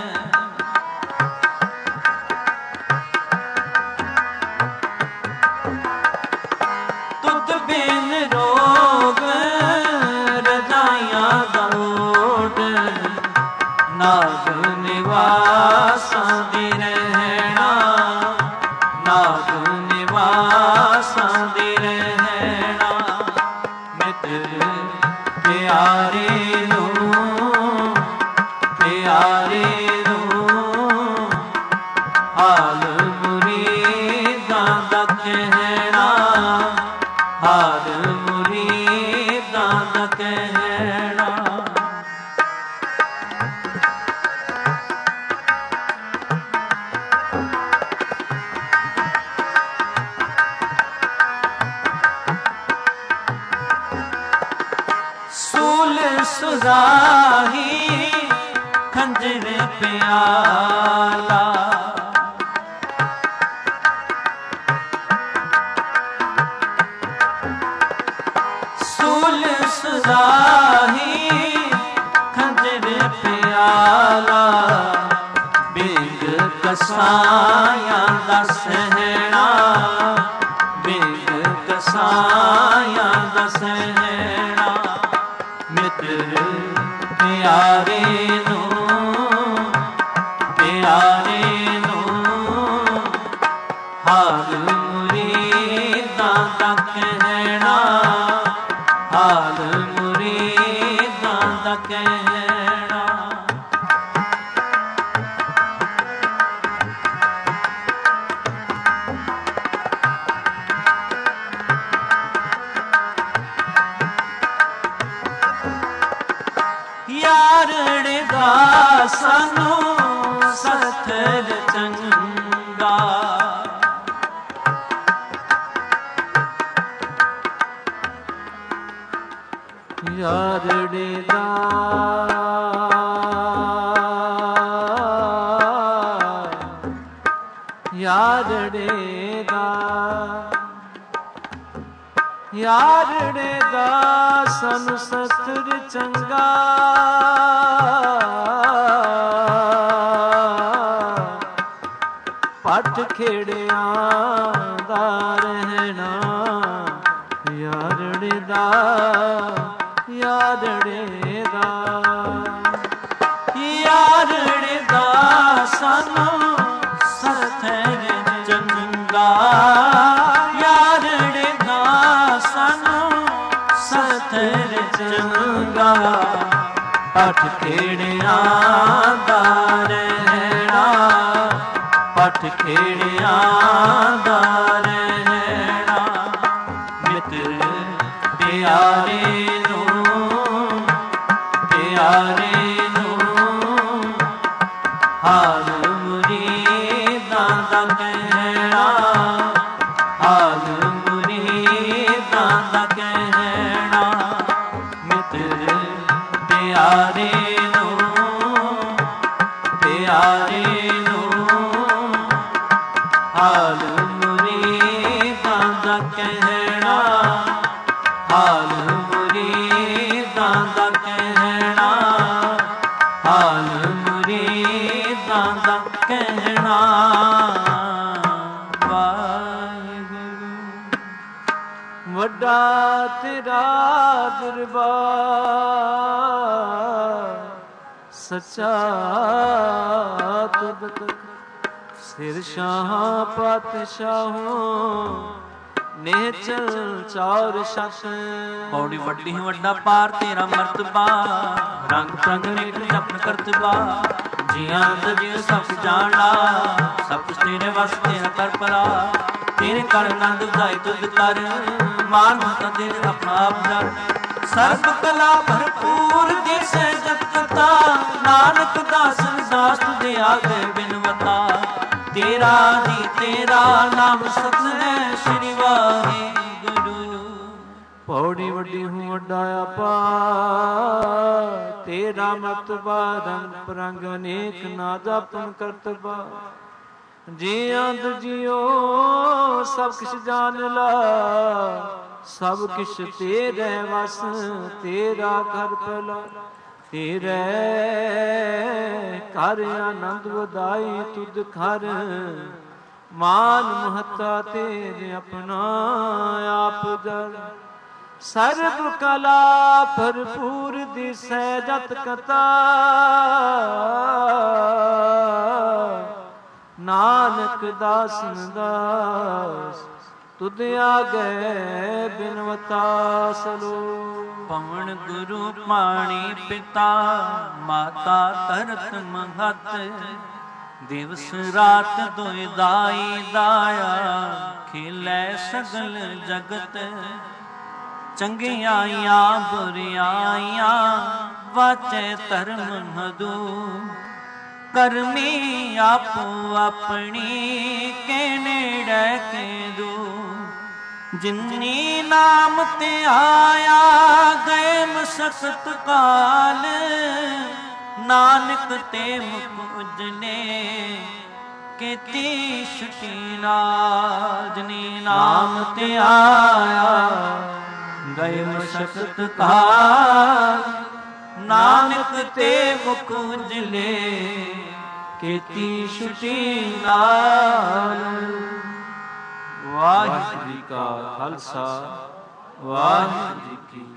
ਤੁਧ ਬਿਨ ਰੋਗ ਰਜਾਈਆਂ ਦਾ ਓਡਣ। ਨਾਗ ਨਿਵਾਸਾਂ ਦੀ ਰਹਿਣਾ। ਨਾਗ ਨਿਵਾਸਾਂ ਦੀ ਰਹਿਣਾ। ਮਿੱਤਰ ਪਿਆਰੇ ਨੂੰ ਪਿਆਰੇ ਨੂੰ ਹਾਲ ਮੁਰੀਦਾਂ ਦਾ ਕਹਿਣਾ। ਹਾਲ ਮੁਰੀਦਾਂ ਦਾ ਕਹਿਣਾ। ਸੂਲ ਸੁਰਾਹੀ ਖੰਜਰ ਪਿਆਲਾ। ਸੂਲ ਸੁਰਾਹੀ ਖੰਜਰ ਪਿਆਲਾ। ਬਿੰਗ ਕਸਾਇਆਂ ਦਾ ਸਹਿਣਾ। ਬਿੰਗ ਕਸਾਇਆਂ ਦਾ ਸਹਿਣਾ। ਮਿੱਤਰ ਪਿਆਰੇ ਨੂੰ ਪਿਆਰੇ ਨੂੰ ਹਾਲ ਮੁਰੀਦਾਂ ਦਾ ਕਹਿਣਾ। ਹਾਲ ਮੁਰੀਦਾਂ ਦਾ ਕਹਿਣਾ। ਯਾਰੜੇ ਦਾ ਸਾਨੂੰ ਸਥਰ ਚੰਗਾ। ਯਾਰੜੇ ਦਾ ਯਾਰੜੇ ਦਾ ਯਾਰੜੇ ਦਾ ਸਾਨੂੰ ਸਤਿਰ ਚੰਗਾ। ਪੱਟ ਖੇੜਿਆਂ ਦਾ ਰਹਿਣਾ ਯਾਰੜੇ ਦਾ ਯਾਰੜੇ ਦਾ ਯਾਰੜੇ ਦਾ ਸਾਨੂੰ ਸਥਰ ਚੰਗਾ। ਯਾਰੜੇ ਦਾ ਸਾਨੂੰ ਸਥਰ ਚੰਗਾ। ਪੱਠ ਖੇੜਿਆਂ ਦਾ ਰਹਿਣਾ ਪੱਠ ਖੇੜਿਆਂ ਦਾ ਰਹਿਣਾ। ਮਿੱਤਰ ਪਿਆਰੇ ਨੂੰ ਪਿਆਰੇ ਨੂੰ ਹਾਲ ਮੁਰੀਦਾਂ ਦਾ ਕਹਿਣਾ ਹਾਲ ਮੁਰੀਦਾਂ ਦਾ ਕਹਿਣਾ। ਮਿੱਤਰ ਪਿਆਰੇ ਨੂੰ ਪਿਆਰੇ ਨੂੰ ਹਾਲ ਮੁਰੀਦਾਂ ਦਾ ਕਹਿਣਾ ਹਾਲ ਮੁਰੀਦਾਂ ਦਾ ਕਹਿਣਾ ਹਾਲ ਮੁਰੀਦਾਂ ਦਾ ਕਹਿਣਾ। ਵਾਹਿਗੁਰੂ ਵੱਡਾ ਤੇਰਾ ਦਰਬਾਰ ਸੱਚਾ ਤੁਧ ਤਕ ਸਿਰ ਸ਼ਾਹ ਪਾਤਸ਼ਾਹੋਂ ਨੇਚਲ ਚੌਰ ਸ਼ਤ। ਪੌੜੀ ਵੱਡੀ ਵੱਡਾ ਪਾਰ ਤੇਰਾ ਮਰਤਬਾ ਰੰਗ ਰੰਗ ਵੇਖ ਜਪਨ ਕਰਤਬਾ। ਜੀਆਂ ਦਾ ਜੀ ਸਭ ਜਾਣਾ ਸਭ ਕੁਛ ਤੇਰੇ ਵਸ ਤੇਰਾ ਕਰ ਭਲਾ। ਤੇਰੇ ਕਰ ਆਨੰਦ ਉਦਾਈ ਤੁਧ ਕਰ ਮਾਨ ਮਤਾ ਤੇਰੇ ਆਪਣਾ ਆਪ ਜਾਣ। ਸਰਬ ਕਲਾ ਭਰਪੂਰ ਦਿਸੈ ਜਗਤਾ ਨਾਨਕ ਦਾਸ ਦਾਸ ਤੁਦੇ ਆਗੇ ਬਿਨਵਤਾ। ਤੇਰਾ ਜੀ ਤੇਰਾ ਨਾਮ ਸਤਿ ਸ੍ਰੀ ਵਾਹਿਗੁਰੂ। ਪੌੜੀ ਵੱਡੀ ਹੂੰ ਵੱਡਾ ਆਪਾ ਤੇਰਾ ਮਰਤਬਾ ਰੰਗ ਪਰੰਗ ਅਨੇਕ ਨਾ ਜਾਪਨ ਕਰਤਬਾ। ਜੀਆਂ ਦੁਜੀਓ ਸਭ ਕਿਛ ਜਾਣ ਲਾ ਸਭ ਕਿਛ ਤੇਰੇ ਵਸ ਤੇਰਾ ਘਰ ਭਲਾ। ਤੇਰੇ ਘਰ ਆਨੰਦ ਵਧਾਈ ਤੁਧ ਘਰ ਮਾਨ ਮਹੱਤਾ ਤੇਰੇ ਆਪਣਾ ਆਪ ਜਲ। ਸਰਬ ਕਲਾ ਭਰਪੂਰ ਦਿਸੈ ਜਤ ਕਤਾ ਨਾਨਕ ਦਾਸਨ ਦਾਸ ਤੁਧ ਆਗੇ ਬਿਨਵਤਾ ਸਲੋ। ਪਵਨ ਗੁਰੂ ਪਾਣੀ ਪਿਤਾ ਮਾਤਾ ਧਰਤ ਮਹਤ। ਦਿਵਸ ਰਾਤ ਦੁਇ ਦਾਈ ਦਾਇਆ ਖਿਲੇ ਸਗਲ ਜਗਤ। ਚੰਗਿਆਈਆਂ ਬੁਰਿਆਈਆਂ ਵਾਚੈ ਧਰਮ ਹਦੂ। ਕਰਮੀ ਆਪੋ ਆਪਣੀ ਕੇ ਨੇੜੇ ਕੇ ਦੂ। ਜਿਨੀ ਨਾਮ ਤੇ ਆਇਆ ਗਏ ਮਸਕਤ ਕਾਲ। ਨਾਨਕ ਤੇ ਮੁਖ ਉਜਲੇ ਕੀਤੀ ਛੁਟੀ ਨਾਲ। ਜਿਨੀ ਨਾਮ ਤੇ ਆਇਆ ਗਏ ਮਸਕਤ ਕਾਲ। ਨਾਨਕ ਤੇ ਮੁਖ ਉਜਲੇ ਕੀਤੀ ਛੁਟੀ ਨਾਲ। ਵਾਹਿਗੁਰੂ ਜੀ ਕਾ ਖਾਲਸਾ ਵਾਹਿਗੁਰੂ ਜੀ ਕੀ